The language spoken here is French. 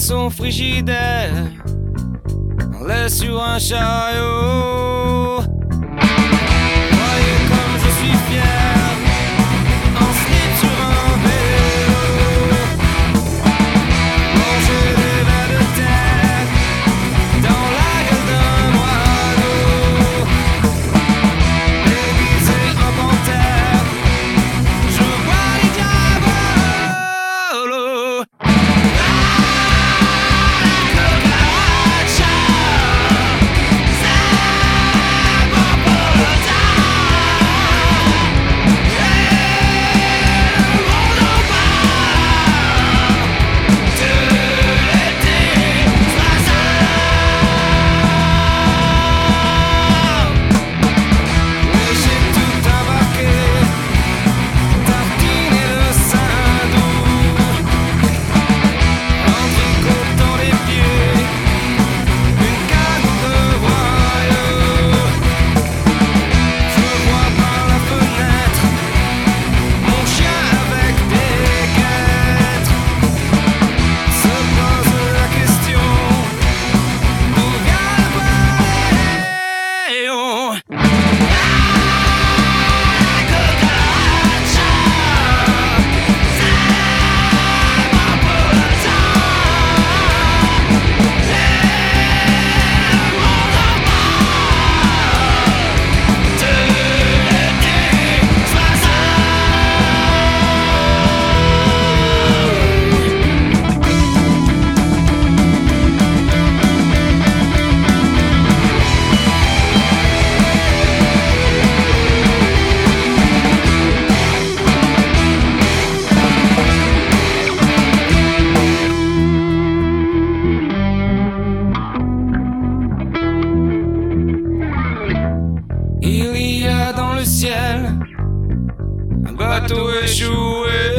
son frigidaire, on laisse sur un chariot. Voyez comme je suis fier, en slip sur un vélo, manger des vers de terre dans la gueule d'un moineau, déguisé en panthère, je vois les diabolos. Il y a dans le ciel un bateau échoué.